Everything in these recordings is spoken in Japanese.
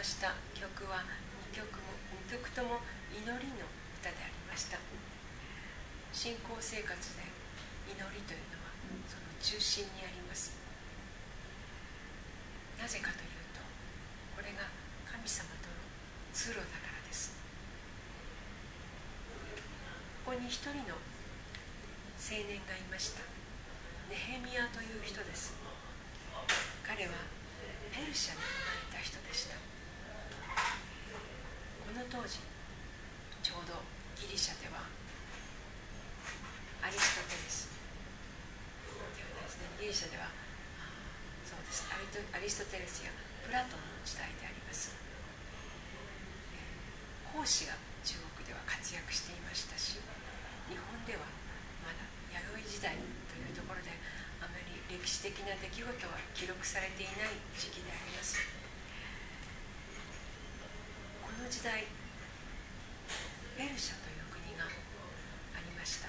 した曲は2曲とも祈りの歌でありました。信仰生活で祈りというのはその中心にあります。なぜかというと、これが神様との通路だからです。ここに一人の青年がいました。ネヘミヤという人です。彼はペルシャに生まれた人でした。この当時、ちょうどギリシャではアリストテレスではないですね、ギリシャではそうです、アリストテレスやプラトンの時代であります。孔子が中国では活躍していましたし、日本ではまだ弥生時代というところであまり歴史的な出来事は記録されていない時期であります。この時代、ペルシャという国がありました。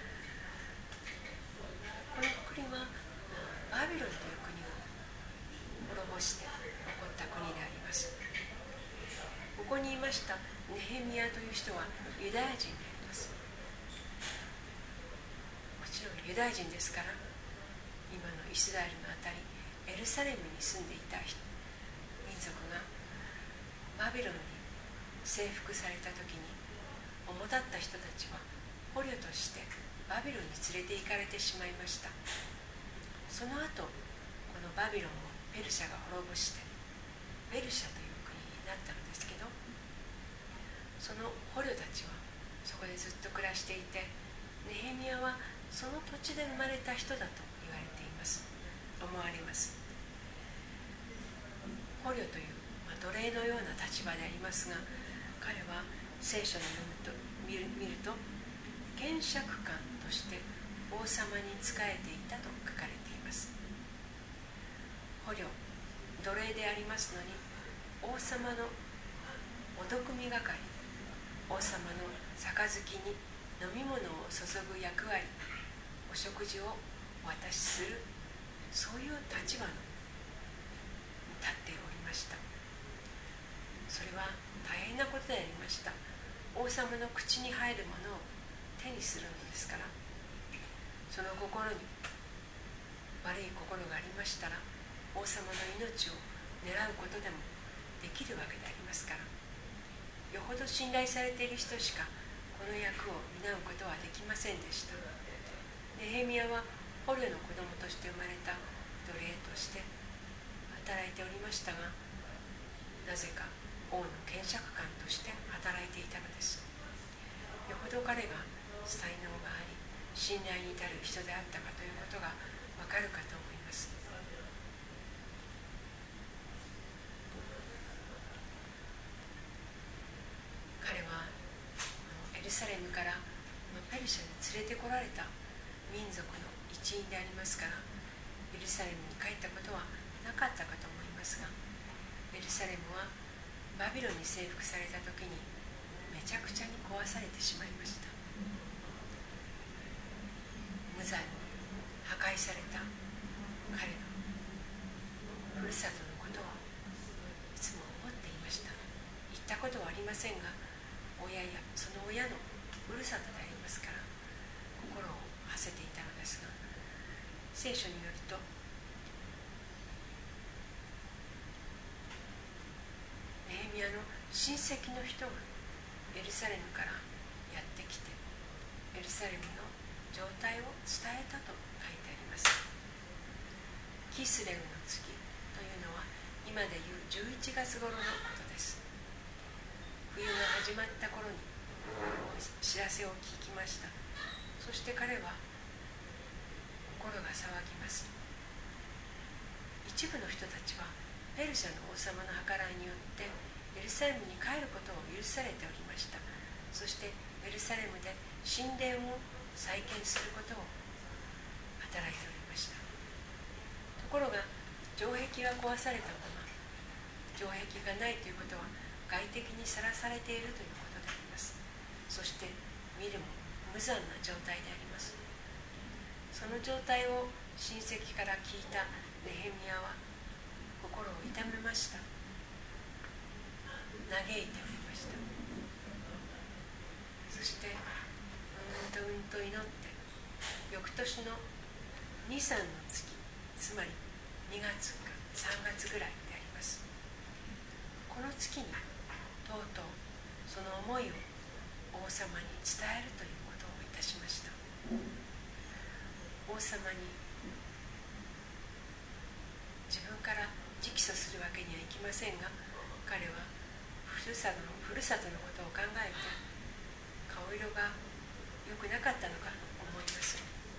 この国はバビロンという国を滅ぼして起こった国であります。ここにいましたネヘミヤという人はユダヤ人であります。もちろんユダヤ人ですから、今のイスラエルのあたりエルサレムに住んでいた民族がバビロンに征服された時に、主だった人たちは捕虜としてバビロンに連れて行かれてしまいました。その後、このバビロンをペルシャが滅ぼしてペルシャという国になったのですけど、その捕虜たちはそこでずっと暮らしていて、ネヘミヤはその土地で生まれた人だと言われています。思われます。捕虜という、奴隷のような立場でありますが、彼は聖書を見ると検釈官として王様に仕えていたと書かれています。捕虜、奴隷でありますのに、王様のお毒味係、王様の杯に飲み物を注ぐ役割、お食事をお渡しする、そういう立場に立っておりました。それは大変なことでありました。王様の口に入るものを手にするのですから、その心に悪い心がありましたら、王様の命を狙うことでもできるわけでありますから、よほど信頼されている人しかこの役を担うことはできませんでした。ネヘミヤは捕虜の子供として生まれた奴隷として働いておりましたが、なぜか王の検釈官として働いていたのです。よほど彼が才能があり、信頼に至る人であったかということがわかるかと思います。彼はエルサレムからペルシャに連れてこられた民族の一員でありますから、エルサレムに帰ったことはなかったかと思いますが、エルサレムはバビロンに征服された時にめちゃくちゃに壊されてしまいました。無残に破壊された彼のふるさとのことをいつも思っていました。行ったことはありませんが、親やその親のふるさとでありますから、心を馳せていたのですが、聖書によると、ネヘミヤの親戚の人がエルサレムからやってきて、エルサレムの状態を伝えたと書いてあります。キスレウの月というのは今でいう11月頃のことです。冬が始まった頃に知らせを聞きました。そして彼は心が騒ぎます。一部の人たちはペルシャの王様の計らいによってエルサレムに帰ることを許されておりました。そしてエルサレムで神殿を再建することを働いておりました。ところが城壁が壊されたまま、城壁がないということは外敵にさらされているということであります。そして見るも無残な状態であります。その状態を親戚から聞いたネヘミヤは心を痛めました。 嘆いておりました。そしてうんと祈って、翌年の2、3の月、つまり2月か3月ぐらいであります。この月にとうとうその思いを王様に伝えるということをいたしました。王様に自分から直訴するわけにはいきませんが、彼はふるさとのことを考えて顔色が良くなかったのかと思います。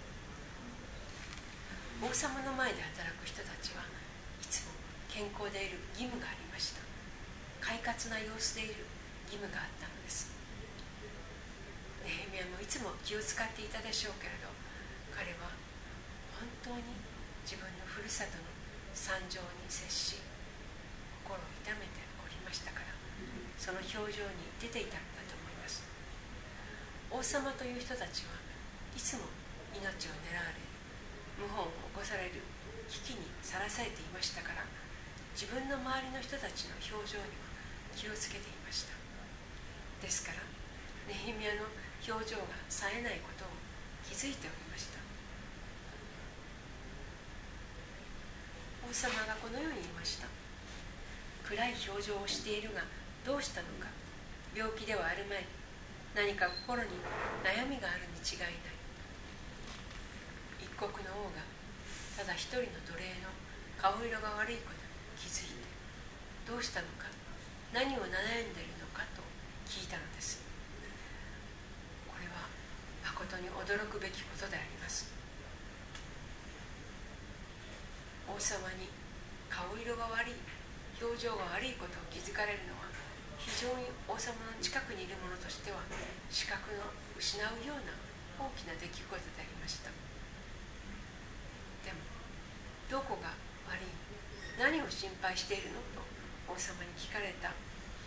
王様の前で働く人たちはいつも健康でいる義務がありました。快活な様子でいる義務があったのです。ネヘミヤもいつも気を使っていたでしょうけれど、彼は本当に自分のふるさとの惨状に接し、心を痛めておりましたから、その表情に出ていたのだと思います。王様という人たちはいつも命を狙われ、謀反を起こされる危機にさらされていましたから、自分の周りの人たちの表情には気をつけていました。ですからネヘミヤの表情が冴えないことを気づいておりました。王様がこのように言いました。暗い表情をしているがどうしたのか。病気ではあるまい。何か心に悩みがあるに違いない。一国の王がただ一人の奴隷の顔色が悪いことに気づいて、どうしたのか、何を悩んでいるのかと聞いたのです。これは誠に驚くべきことであります。王様に顔色が悪い、表情が悪いことを気づかれるのは、非常に王様の近くにいる者としては視覚の失うような大きな出来事でありました。でもどこが悪い、何を心配しているのと王様に聞かれた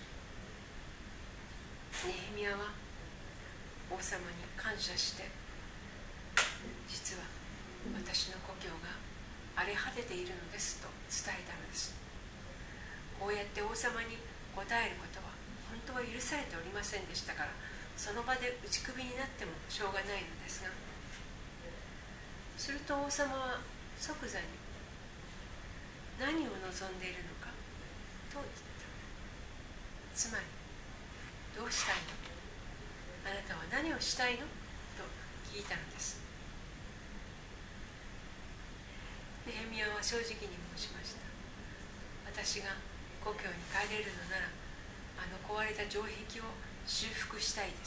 ネヘミヤは王様に感謝して、実は私の故郷が荒れ果てているのですと伝えたのです。こうやって王様に答えることは本当は許されておりませんでしたから、その場で打ち首になってもしょうがないのですが、すると王様は即座に何を望んでいるのかと言った。つまり、どうしたいの？あなたは何をしたいの？と聞いたのです。ネヘミヤは正直に申しました。私が故郷に帰れるのなら、あの壊れた城壁を修復したいです。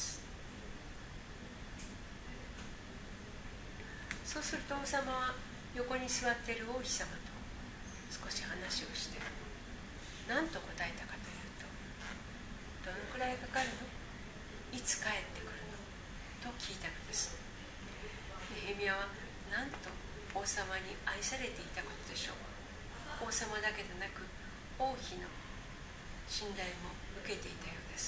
そうすると王様は横に座っている王妃様と少し話をして、何と答えたかというと、どのくらいかかるの？いつ帰ってくるの？と聞いたのです。ネヘミヤはなんと王様に愛されていたことでしょう。王様だけでなく王妃の信頼も受けていたようです。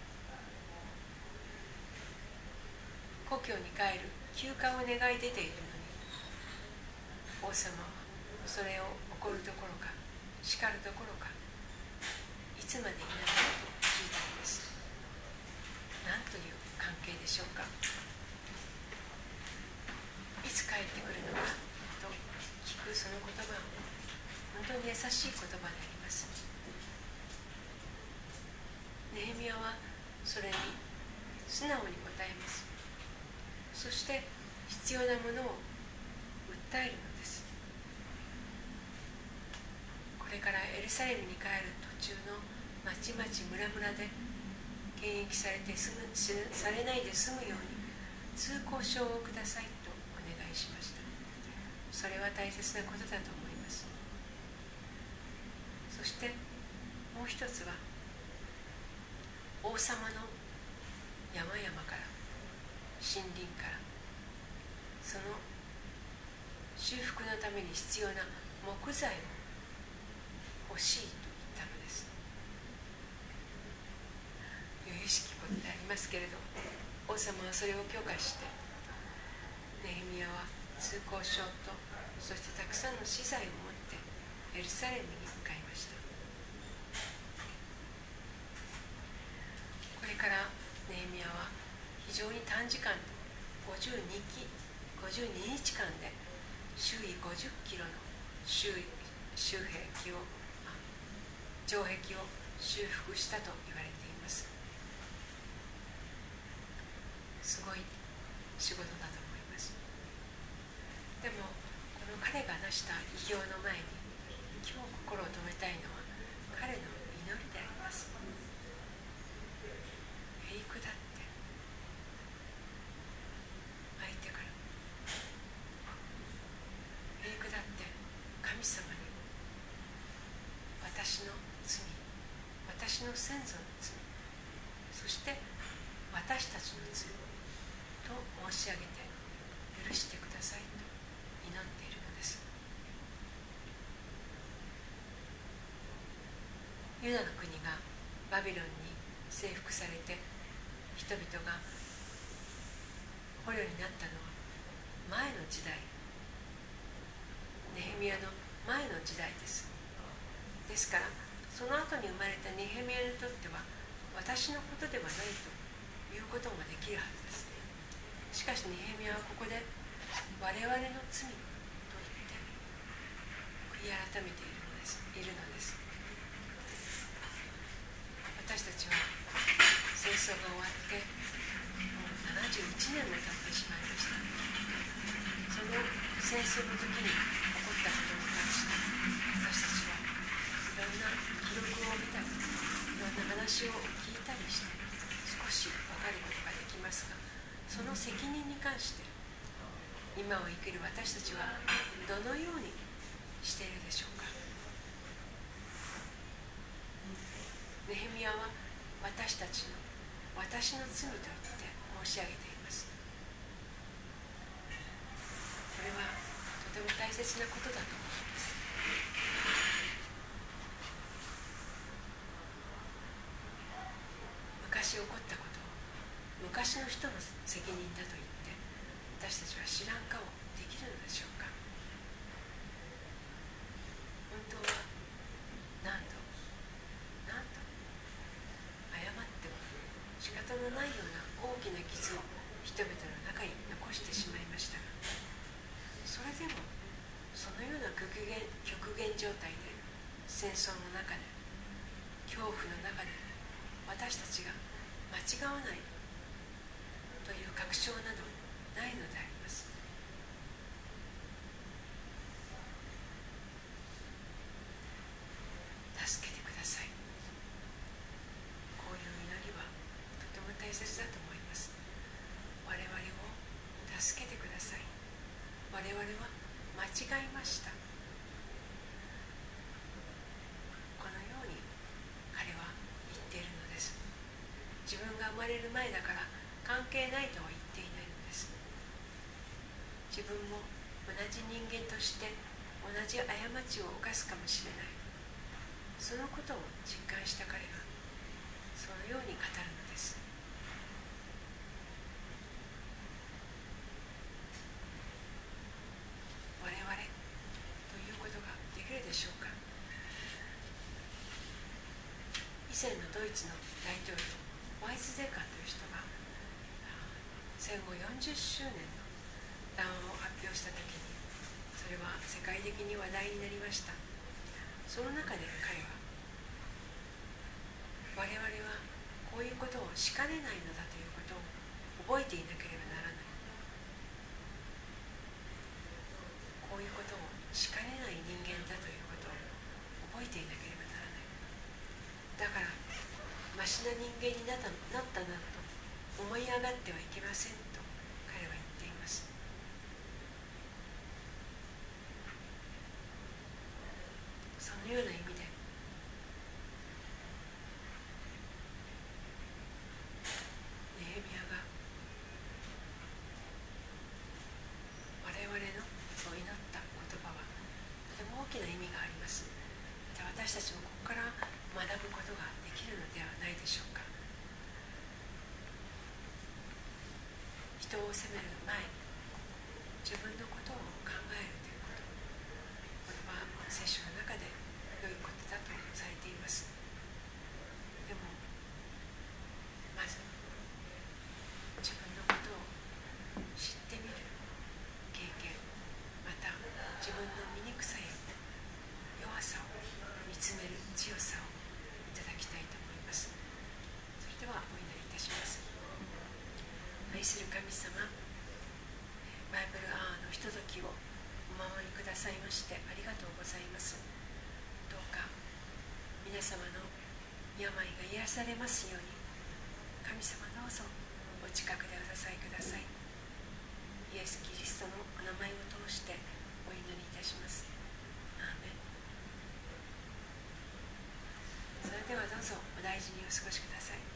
故郷に帰る休暇を願い出ているのに、王様はそれを怒るどころか叱るどころか、いつまでいないかと聞いたのです。何という関係でしょうか。いつ帰ってくるのかと聞くその言葉は本当に優しい言葉であります。ネヘミヤはそれに素直に答えます。そして必要なものを訴えるのです。これからエルサレムに帰る途中の町々村々で検疫されないで済むように通行証をくださいとお願いしました。それは大切なことだと思います。そしてもう一つは、王様の山々から森林からその修復のために必要な木材を欲しいと言ったのです。由々しきことでありますけれど、王様はそれを許可して、ネヘミヤは通行証とそしてたくさんの資材を持ってエルサレムに向かいました。 れからネヘミヤは非常に短時間で52日間で周囲50キロの城壁を修復したと言われています。すごい仕事だと思います。でもこの彼が成した偉業の前に今日心を留めたいのは彼の祈りであります。へりくだって相手からへりくだって神様に私の罪、私の先祖の罪、そして私たちの罪と申し上げて許してくださいと祈っているのです。ユダの国がバビロンに征服されて人々が捕虜になったのは前の時代、ネヘミヤの前の時代です。ですからその後に生まれたネヘミヤにとっては私のことではないということもできるはずです。しかしネヘミヤはここで我々の罪と言って悔い改めているのです。私たちは戦争が終わってもう71年も経ってしまいました。その戦争の時に起こったことに関して私たちはいろんな記録を見たりいろんな話を聞いたりして少し分かることができますが、その責任に関して今を生きる私たちはどのようにしているでしょうか。ネヘミヤは私の罪と言って申し上げています。これはとても大切なことだと思います。昔起こったことを昔の人の責任だと言って私たちは知らん顔できるのでしょうか。本当は何度謝っても仕方のないような大きな傷を人々の中に残してしまいましたが、それでもそのような極限状態で戦争の中で恐怖の中で私たちが間違わないという確証などないのであります。助けてください。こういう祈りはとても大切だと思います。我々を助けてください。我々は間違いました。このように彼は言っているのです。自分が生まれる前だから関係ないとは言っていないのです。自分も同じ人間として同じ過ちを犯すかもしれない、そのことを実感した彼がそのように語るのです。我々ということができるでしょうか。以前のドイツの大統領ワイツゼカーという人が戦後40周年の談話を発表したときに、それは世界的に話題になりました。その中で彼は我々はこういうことをしかねないのだということを覚えていなければならない。こういうことをしかねない人間だということを覚えていなければならない。だからマシな人間になったなと思い上がってはいけませんと彼は言っています。そのような意味でネヘミヤが我々のを祈った言葉はとても大きな意味があります。また私たちもここから学ぶことができるのではないでしょうか。人を責める前に自分のことを考えるということ、これは聖書の中で良いことだとされています。でもまず様の病が癒されますように、神様どうぞお近くでお支えください。イエス・キリストのお名前を通してお祈りいたします。アーメン。それではどうぞお大事にお過ごしください。